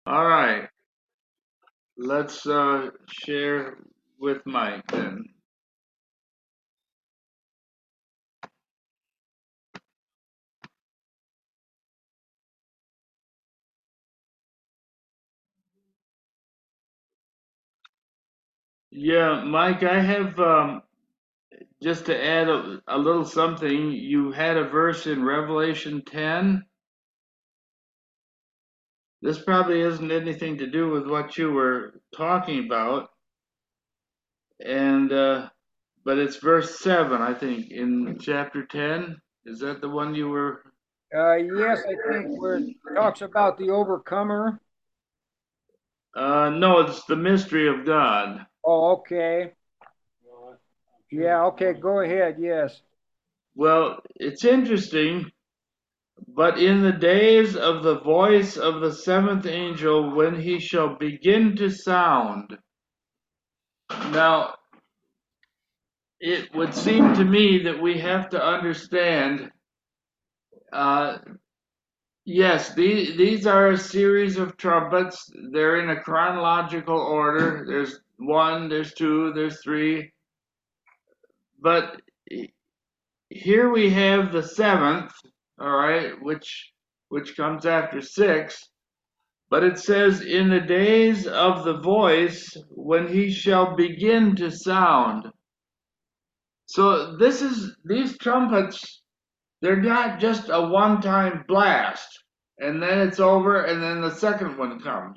All right, let's share with Mike then. Yeah, Mike, I have just to add a little something. You had a verse in Revelation 10. This probably isn't anything to do with what you were talking about, and but it's verse 7, I think, in chapter 10. Is that the one you were? Yes, I think where it talks about the overcomer. No, it's the mystery of God. Oh, okay. Yeah, okay, go ahead. Yes. Well, it's interesting. But in the days of the voice of the seventh angel, when he shall begin to sound. Now, it would seem to me that we have to understand, uh, yes, these are a series of trumpets. They're in a chronological order. There's one, there's two, there's three. But here we have the seventh, all right, which comes after six. But it says, in the days of the voice, when he shall begin to sound. So these trumpets, they're not just a one-time blast, and then it's over, and then the second one comes.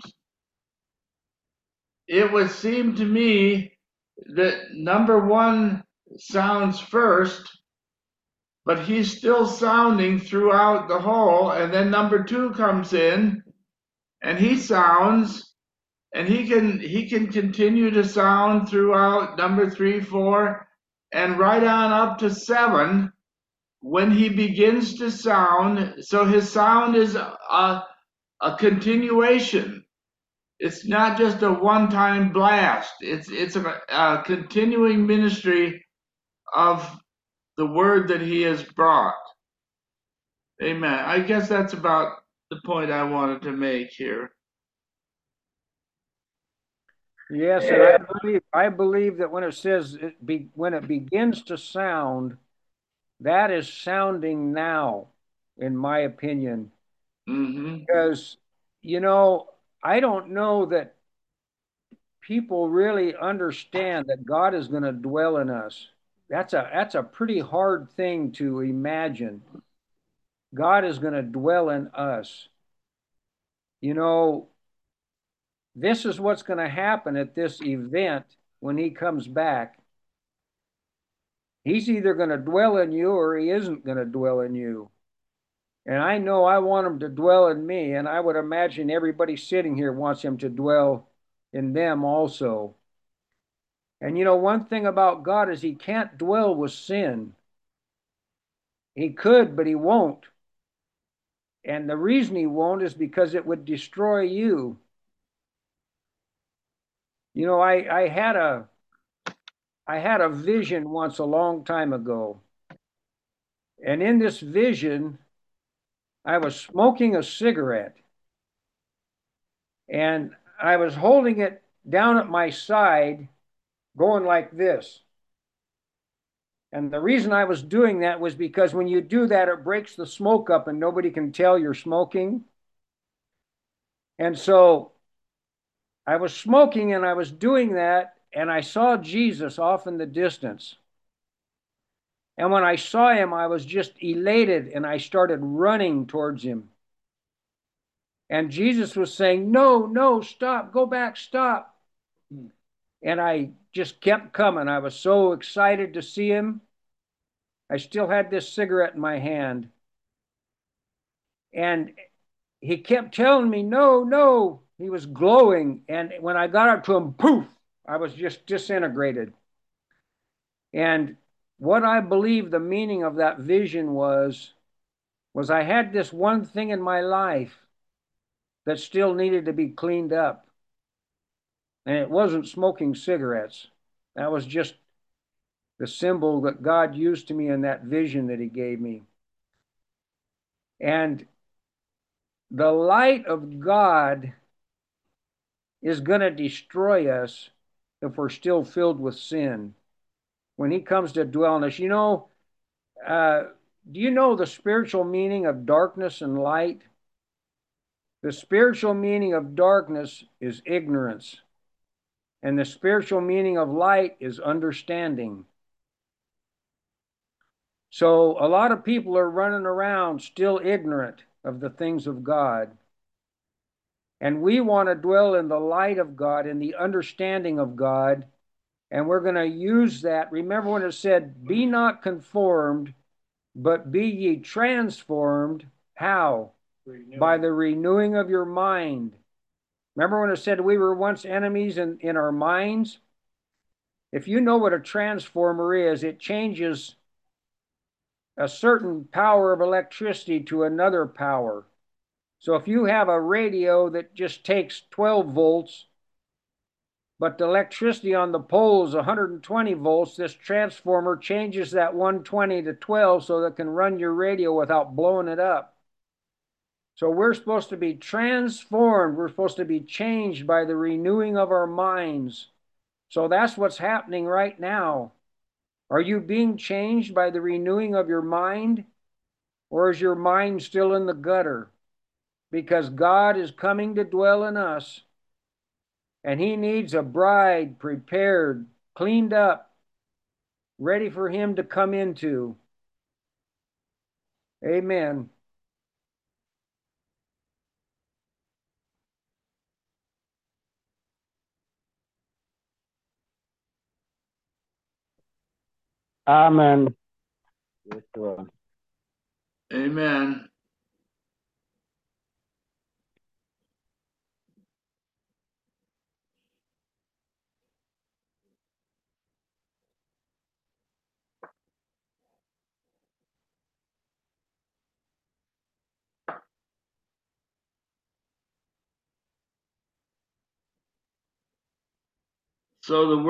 It would seem to me that number one sounds first, but he's still sounding throughout the whole, and then number two comes in, and he sounds, and he can continue to sound throughout number 3, 4, and right on up to 7 when he begins to sound. So his sound is a continuation. It's not just a one-time blast. It's a continuing ministry of the word that he has brought. Amen. I guess that's about the point I wanted to make here. Yes, and I believe that when it says when it begins to sound, that is sounding now, in my opinion. Mm-hmm. Because, you know, I don't know that people really understand that God is going to dwell in us. That's a pretty hard thing to imagine. God is going to dwell in us. You know, this is what's going to happen at this event when he comes back. He's either going to dwell in you or he isn't going to dwell in you. And I know I want him to dwell in me, and I would imagine everybody sitting here wants him to dwell in them also. And one thing about God is he can't dwell with sin. He could, but he won't. And the reason he won't is because it would destroy you. I had a vision once a long time ago. And in this vision, I was smoking a cigarette and I was holding it down at my side, going like this. And the reason I was doing that was because when you do that, it breaks the smoke up and nobody can tell you're smoking. And so I was smoking and I was doing that, and I saw Jesus off in the distance. And when I saw him, I was just elated and I started running towards him. And Jesus was saying, "No, no, stop, go back, stop." And I just kept coming. I was so excited to see him. I still had this cigarette in my hand. And he kept telling me, "No, no." He was glowing. And when I got up to him, poof, I was just disintegrated. And what I believe the meaning of that vision was I had this one thing in my life that still needed to be cleaned up. And it wasn't smoking cigarettes. That was just the symbol that God used to me in that vision that he gave me. And the light of God is going to destroy us if we're still filled with sin. When he comes to dwell in us, do you know the spiritual meaning of darkness and light? The spiritual meaning of darkness is ignorance, and the spiritual meaning of light is understanding. So a lot of people are running around still ignorant of the things of God. And we want to dwell in the light of God, in the understanding of God. And we're going to use that. Remember when it said, be not conformed, but be ye transformed. How? By the renewing of your mind. Remember when it said we were once enemies in our minds? If you know what a transformer is, it changes a certain power of electricity to another power. So if you have a radio that just takes 12 volts, but the electricity on the pole is 120 volts, this transformer changes that 120 to 12 so that it can run your radio without blowing it up. So we're supposed to be transformed. We're supposed to be changed by the renewing of our minds. So that's what's happening right now. Are you being changed by the renewing of your mind? Or is your mind still in the gutter? Because God is coming to dwell in us. And he needs a bride prepared, cleaned up, ready for him to come into. Amen. Amen. Amen. So the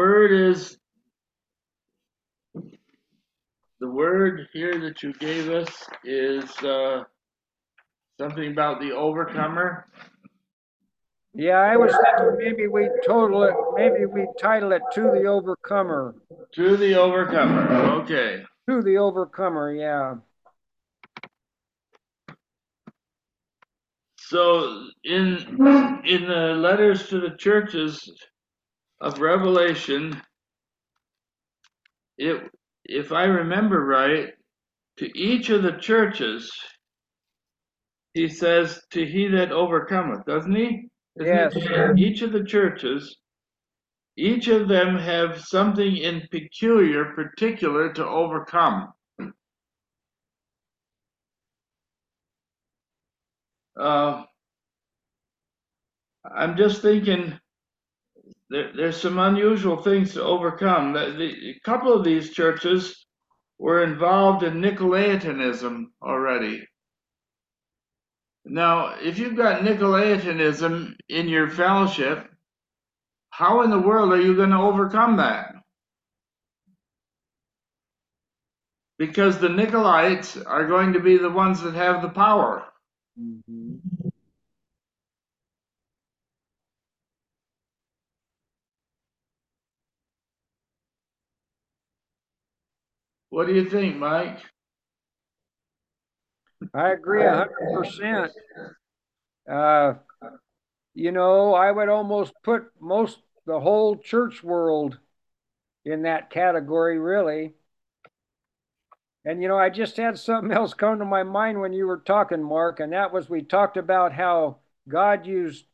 word here that you gave us is something about the overcomer. Yeah, I was thinking maybe we title it To the Overcomer. To the overcomer. Okay. To the Overcomer, yeah. So in the letters to the churches of Revelation, if I remember right, to each of the churches, he says, to he that overcometh, doesn't he? Isn't Yes. it? Each of the churches, each of them have something in particular to overcome. I'm just thinking there's some unusual things to overcome. A couple of these churches were involved in Nicolaitanism already. Now, if you've got Nicolaitanism in your fellowship, how in the world are you going to overcome that? Because the Nicolaites are going to be the ones that have the power. Mm-hmm. What do you think, Mike? I agree 100%. I would almost put the whole church world in that category, really. And I just had something else come to my mind when you were talking, Mark, and that was we talked about how God used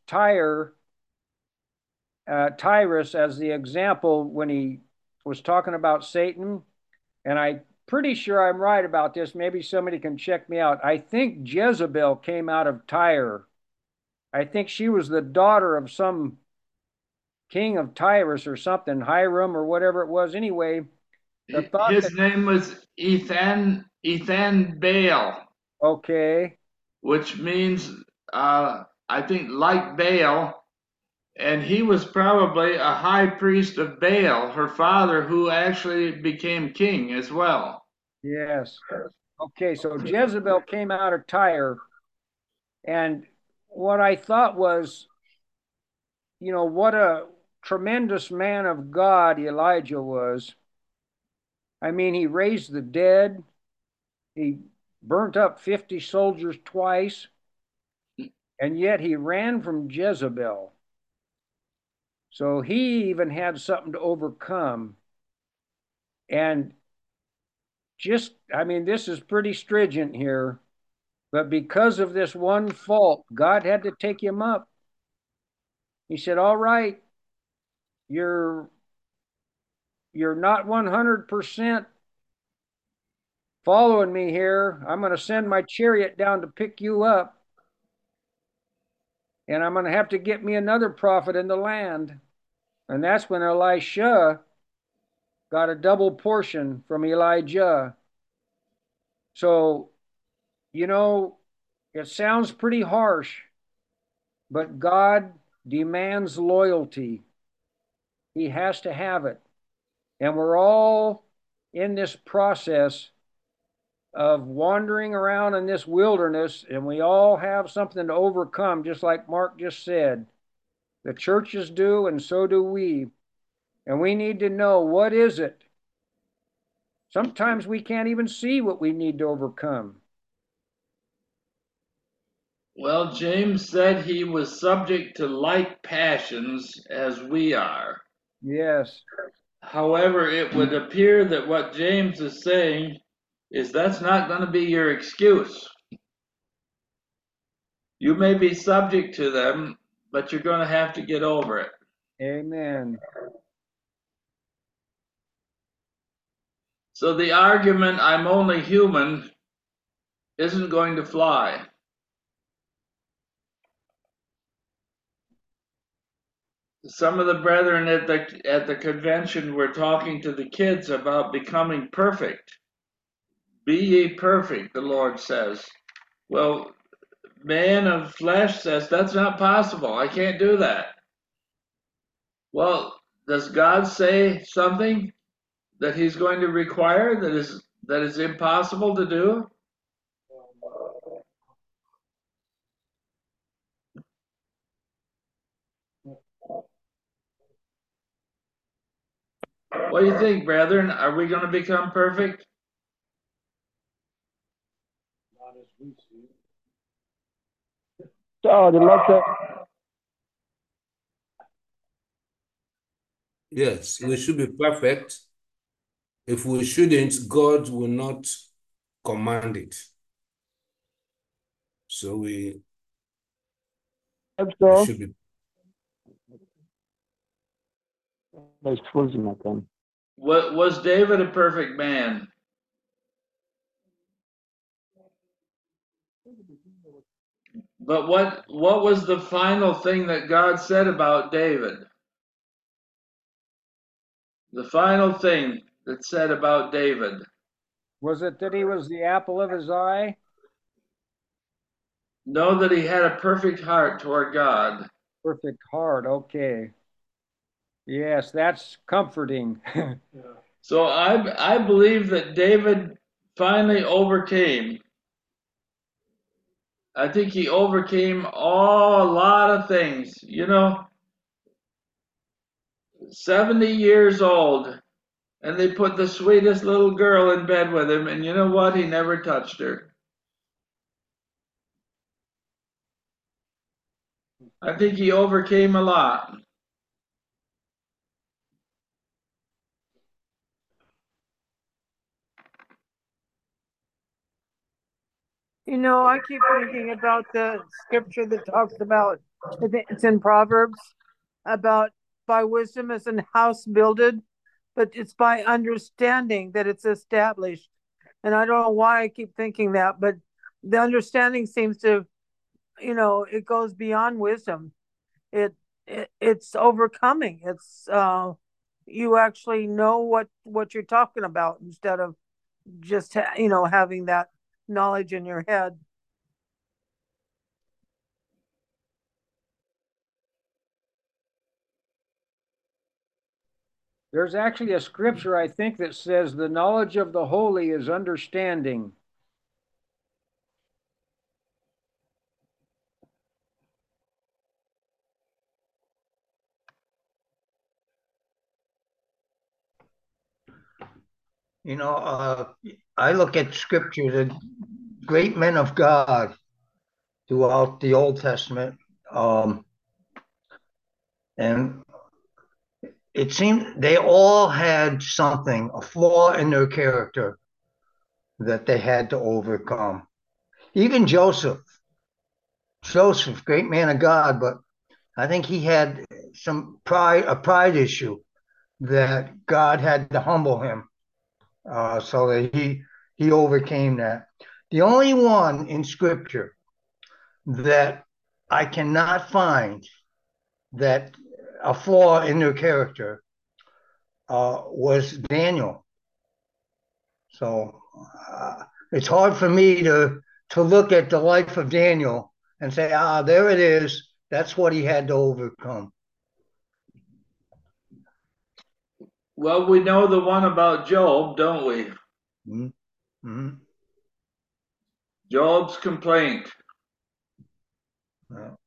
Tyrus as the example when he was talking about Satan. And I'm pretty sure I'm right about this. Maybe somebody can check me out. I think Jezebel came out of Tyre. I think she was the daughter of some king of Tyrus or something, Hiram or whatever it was. Anyway, the thought His that, name was Ethan Baal, okay, which means, I think, like Baal. And he was probably a high priest of Baal, her father, who actually became king as well. yes. Okay, so Jezebel came out of Tyre. And what I thought was what a tremendous man of God Elijah was. I mean, he raised the dead, he burnt up 50 soldiers twice, and yet he ran from Jezebel. So he even had something to overcome. And I mean, this is pretty stringent here, but because of this one fault, God had to take him up. He said, all right, you're not 100% following me here. I'm going to send my chariot down to pick you up. And I'm going to have to get me another prophet in the land. And that's when Elisha got a double portion from Elijah. So, it sounds pretty harsh, but God demands loyalty. He has to have it. And we're all in this process of wandering around in this wilderness, and we all have something to overcome, just like Mark just said. The churches do, and so do we. And we need to know, what is it? Sometimes we can't even see what we need to overcome. Well, James said he was subject to like passions as we are. Yes. However, it would appear that what James is saying is that's not going to be your excuse. You may be subject to them, but you're going to have to get over it. Amen. So the argument, I'm only human, isn't going to fly. Some of the brethren at the convention were talking to the kids about becoming perfect. Be ye perfect, the Lord says. Well, man of flesh says that's not possible. I can't do that. Well, does God say something that he's going to require that is impossible to do? What do you think, brethren? Are we going to become perfect? So the Lord said, Yes, we should be perfect. If we shouldn't, God will not command it. So we so. should be. That's frozen again. Was David a perfect man? But what was the final thing that God said about David? The final thing that said about David. Was it that he was the apple of his eye? Know that he had a perfect heart toward God. Perfect heart. Okay. Yes, that's comforting. So I believe that David finally overcame. I think he overcame a lot of things. 70 years old, and they put the sweetest little girl in bed with him, and you know what? He never touched her. I think he overcame a lot. I keep thinking about the scripture that talks about, I think it's in Proverbs, about by wisdom is an house builded, but it's by understanding that it's established. And I don't know why I keep thinking that, but the understanding seems to, it goes beyond wisdom. It's overcoming. It's you actually know what you're talking about instead of just having that knowledge in your head. There's actually a scripture, I think, that says the knowledge of the holy is understanding. You know, I look at scripture, the great men of God throughout the Old Testament, and it seemed they all had something, a flaw in their character that they had to overcome. Even Joseph, great man of God, but I think he had a pride issue that God had to humble him, so that he overcame that. The only one in Scripture that I cannot find that a flaw in their character was Daniel. So it's hard for me to look at the life of Daniel and say, there it is. That's what he had to overcome. Well, we know the one about Job, don't we? Mm-hmm. Job's complaint. Yeah.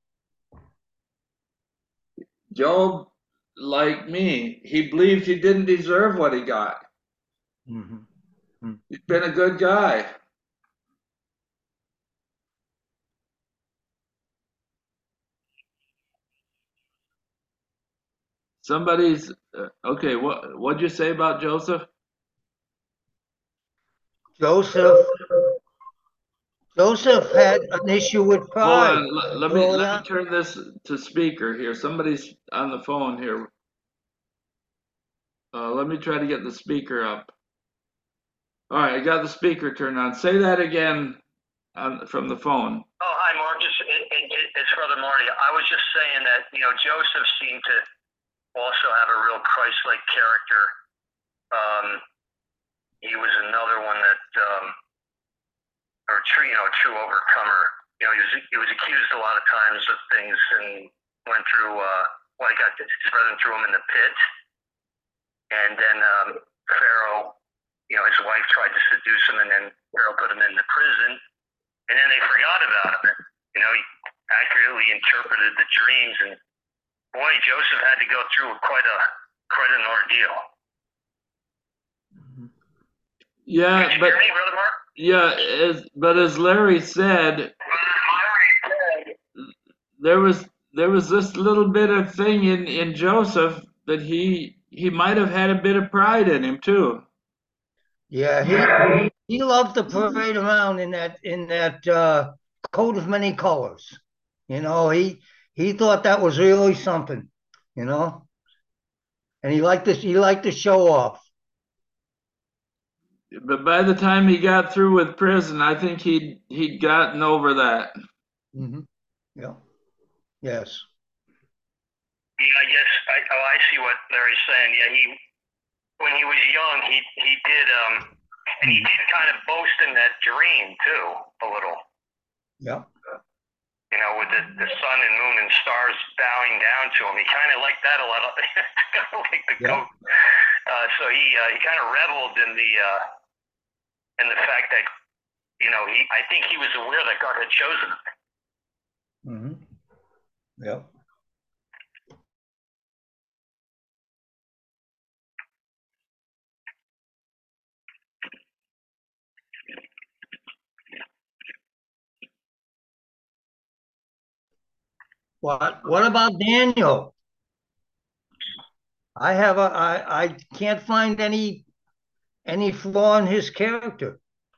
Job, like me, he believed he didn't deserve what he got. Mm-hmm. He's been a good guy. Somebody's okay. What'd you say about Joseph? Joseph Joseph had an issue with Hold pride on. Let me early on. turn this to speaker here. Somebody's on the phone here. Let me try to get the speaker up. All right, I got the speaker turned on. Say that again from the phone. Oh, hi, Marcus. It's Brother Marty. I was just saying that, Joseph seemed to also have a real Christ-like character. He was another one that, true overcomer. He was accused a lot of times of things and went through, his brethren threw him in the pit. And then Pharaoh, his wife tried to seduce him, and then Pharaoh put him in the prison. And then they forgot about him. He accurately interpreted the dreams, and boy, Joseph had to go through quite an ordeal. Yeah, Did you but hear me, Brother Mark? yeah, but as Larry said, there was this little bit of thing in Joseph that he might have had a bit of pride in him too. Yeah, he loved to parade around in that coat of many colors. He thought that was really something, you know, and he liked to show off. But by the time he got through with prison, I think he'd gotten over that. Mm-hmm. Yeah. Yes. Yeah, I guess I see what Larry's saying. Yeah, when he was young, he did and he did kind of boast in that dream too, a little. Yeah. With the sun and moon and stars bowing down to him, he kind of liked that a lot. Kind of like the goat. So he kind of reveled in the fact that I think he was aware that God had chosen him. Mm-hmm. Yeah. What about Daniel? I can't find any flaw in his character.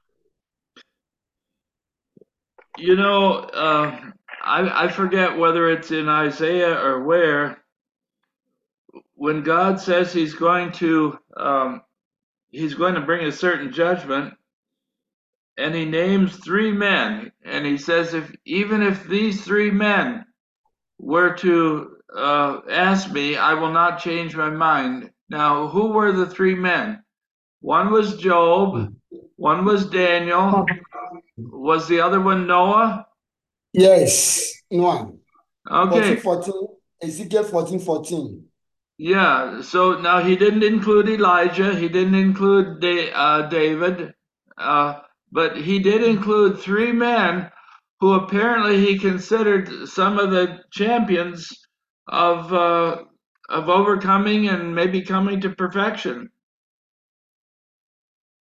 I forget whether it's in Isaiah or where, when God says he's going to bring a certain judgment, and he names three men, and he says even if these three men were to ask me, I will not change my mind. Now, who were the three men? One was Job, one was Daniel. Was the other one Noah? Yes, Noah. Okay. 14:14, Ezekiel 14:14. Yeah, so now he didn't include Elijah, he didn't include David, but he did include three men who apparently he considered some of the champions of overcoming and maybe coming to perfection.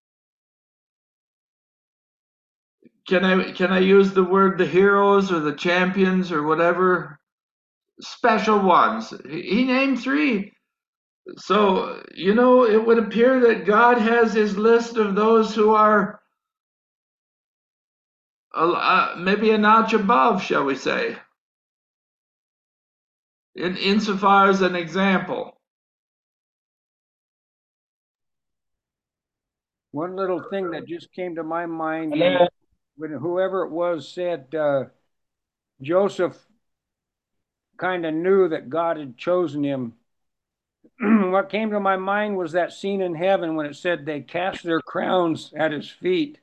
can I use the word the heroes or the champions or whatever? Special ones. He named 3. So, it would appear that God has his list of those who are maybe a notch above, shall we say, insofar as an example. One little thing that just came to my mind Hello? when whoever it was said Joseph kind of knew that God had chosen him. What came to my mind was that scene in heaven when it said they cast their crowns at his feet.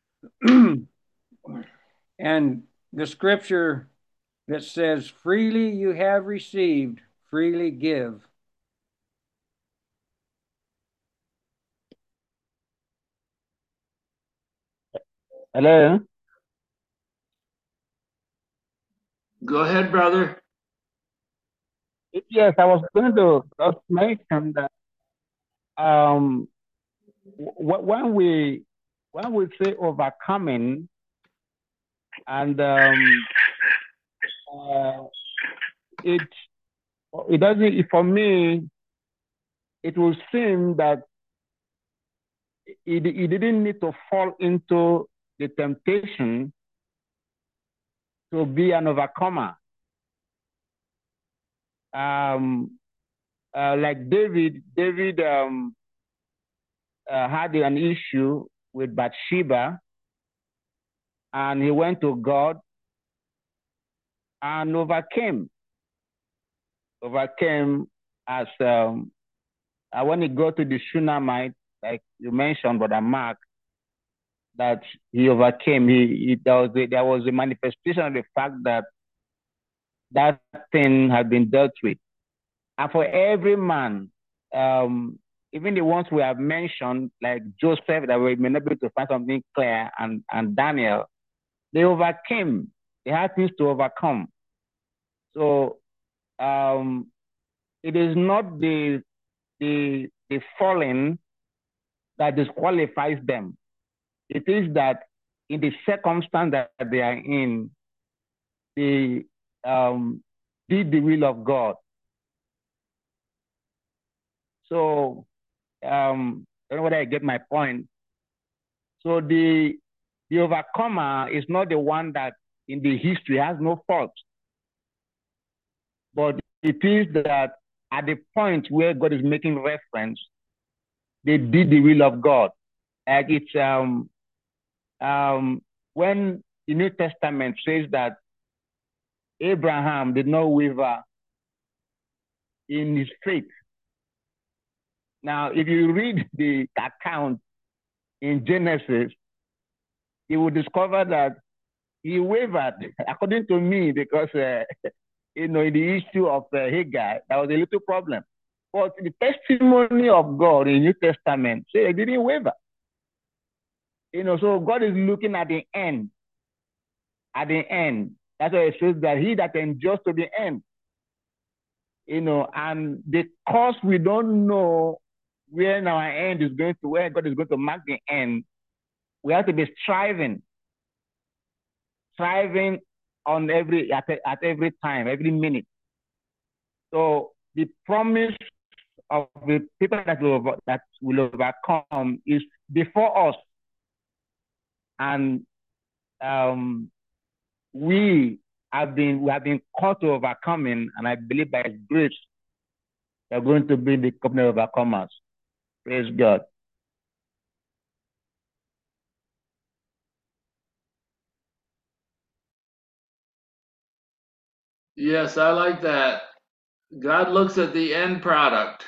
And the scripture that says, freely you have received, freely give. Hello? Go ahead, brother. Yes, I was going to just mention that um, when we say overcoming, and it doesn't, for me, it will seem that he didn't need to fall into the temptation to be an overcomer. Like David had an issue with Bathsheba, and he went to God and overcame as when he got to the Shunammite, like you mentioned, Brother Mark, that he overcame. There was a manifestation of the fact that that thing had been dealt with. And for every man, even the ones we have mentioned, like Joseph, that we may not be able to find something clear, and Daniel, they overcame. They had things to overcome. So it is not the falling that disqualifies them. It is that in the circumstance that they are in, they did the will of God. So I don't know whether I get my point. So the overcomer is not the one that in the history has no fault, but it is that at the point where God is making reference, they did the will of God. Like it's when the New Testament says that Abraham did not waver in his faith. Now, if you read the account in Genesis, you will discover that he wavered, according to me, because in the issue of Hagar, that was a little problem. But the testimony of God in New Testament say he didn't waver. So God is looking at the end. At the end, that's why it says that he that endures to the end. And because we don't know where our end is going to, where God is going to mark the end, we have to be striving on at every time, every minute. So the promise of the people that will overcome is before us, and we have been called to overcoming, and I believe by His grace, we are going to be the company of overcomers. Praise God. Yes, I like that. God looks at the end product.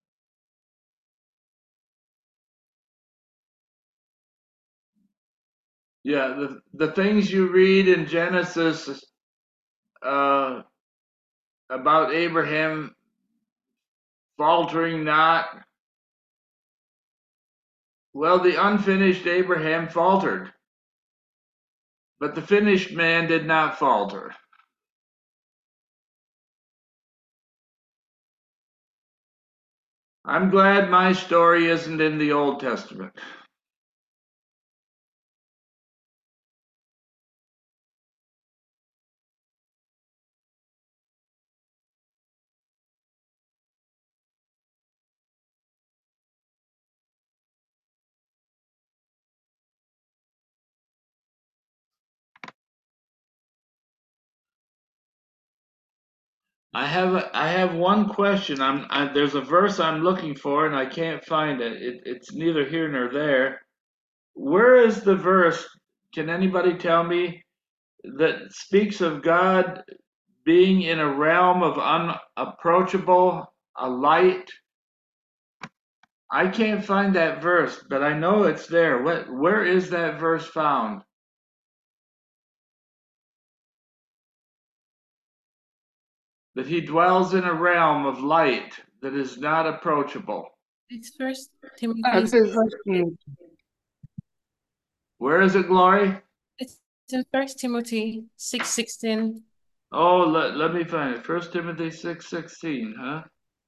Yeah, the things you read in Genesis about Abraham faltering not, well, the unfinished Abraham faltered, but the finished man did not falter. I'm glad my story isn't in the Old Testament. I have one question. There's a verse I'm looking for and I can't find it. It's neither here nor there. Where is the verse? Can anybody tell me that speaks of God being in a realm of unapproachable, a light? I can't find that verse, but I know it's there. Where is that verse found? That he dwells in a realm of light that is not approachable. It's First Timothy. That's his listening. Where is it, Glory? It's in First Timothy 6:16. Oh, let me find it. 1 Timothy 6:16, huh?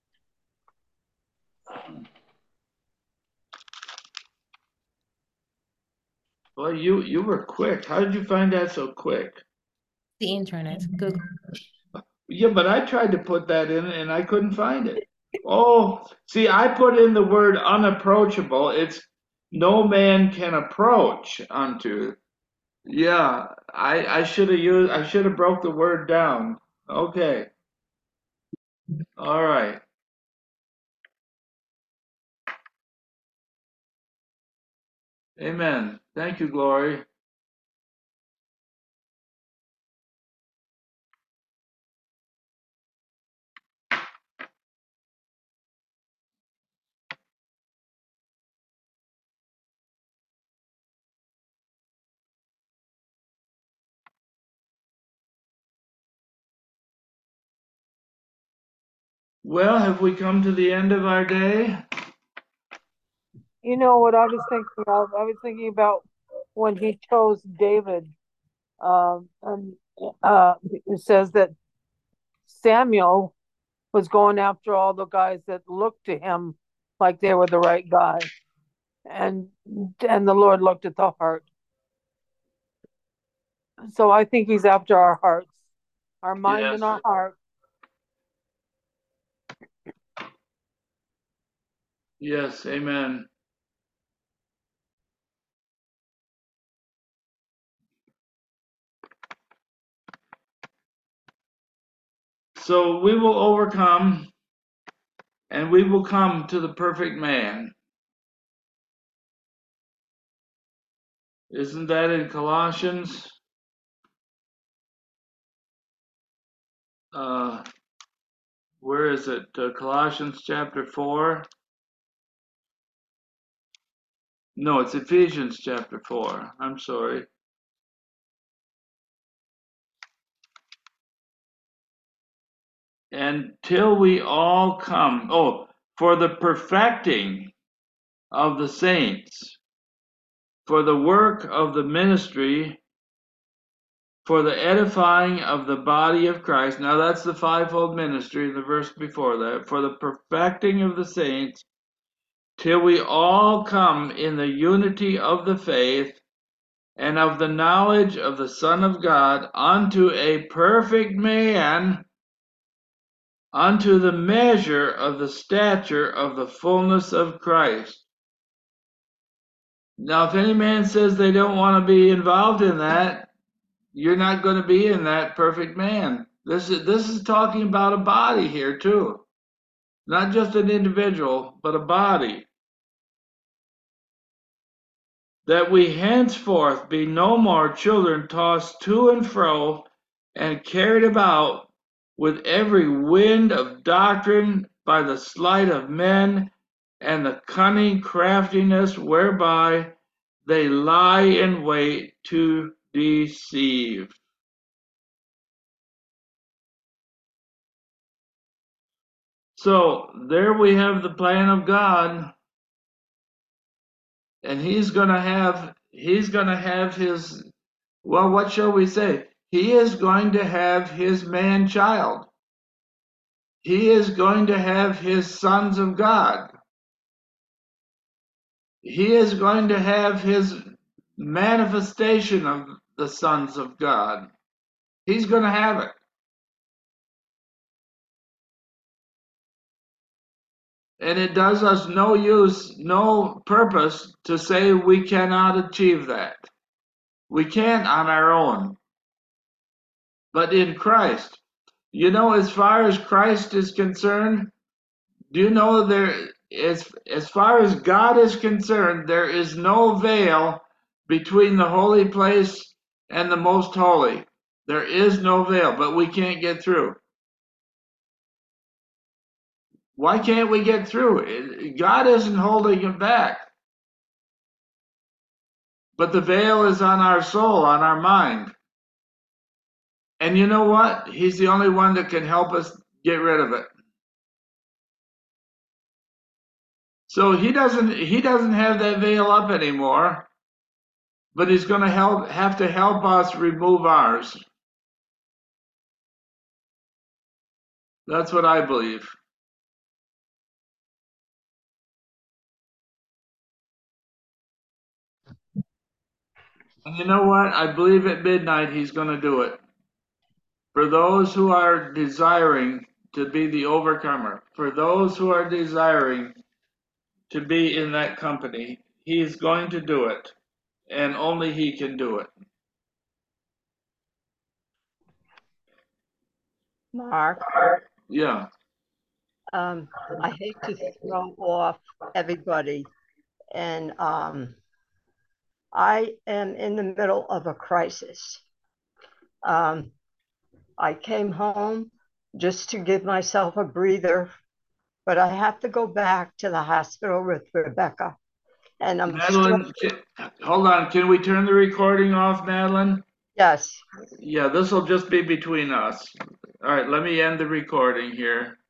Well, you were quick. How did you find that so quick? The internet. Google. Yeah, but I tried to put that in and I couldn't find it. Oh, see, I put in the word unapproachable. It's no man can approach unto. Yeah, I should have broke the word down. Okay. All right. Amen. Thank you, Glory. Well, have we come to the end of our day? You know what I was thinking of? I was thinking about when he chose David. And it says that Samuel was going after all the guys that looked to him like they were the right guy. And the Lord looked at the heart. So I think he's after our hearts, our mind and our heart. Yes, amen. So we will overcome and we will come to the perfect man. Isn't that in Colossians? Where is it? Colossians chapter 4? No, it's Ephesians chapter 4. I'm sorry. Until we all come, for the perfecting of the saints, for the work of the ministry, for the edifying of the body of Christ. Now that's the fivefold ministry, the verse before that. For the perfecting of the saints, till we all come in the unity of the faith and of the knowledge of the Son of God, unto a perfect man, unto the measure of the stature of the fullness of Christ. Now, if any man says they don't want to be involved in that, you're not going to be in that perfect man. This is talking about a body here too. Not just an individual, but a body. That we henceforth be no more children tossed to and fro and carried about with every wind of doctrine by the sleight of men and the cunning craftiness whereby they lie in wait to deceive. So there we have the plan of God, and he's going to have his, well, what shall we say? He is going to have his man child. He is going to have his sons of God. He is going to have his manifestation of the sons of God. He's going to have it. And it does us no use, no purpose to say we cannot achieve that. We can't on our own. But in Christ, You know, as far as Christ is concerned, do you know as far as God is concerned, there is no veil between the holy place and the most holy. There is no veil, but we can't get through. Why can't we get through? God isn't holding it back. But the veil is on our soul, on our mind. And you know what? He's the only one that can help us get rid of it. So he doesn't have that veil up anymore, but he's going to have to help us remove ours. That's what I believe. And you know what? I believe at midnight he's going to do it. For those who are desiring to be the overcomer, for those who are desiring to be in that company, he's going to do it. And only he can do it. Mark, Yeah. I hate to throw off everybody, and I am in the middle of a crisis. I came home just to give myself a breather, but I have to go back to the hospital with Rebecca. And I'm Madeline, hold on. Can we turn the recording off, Madeline? Yes. Yeah, this will just be between us. All right, let me end the recording here.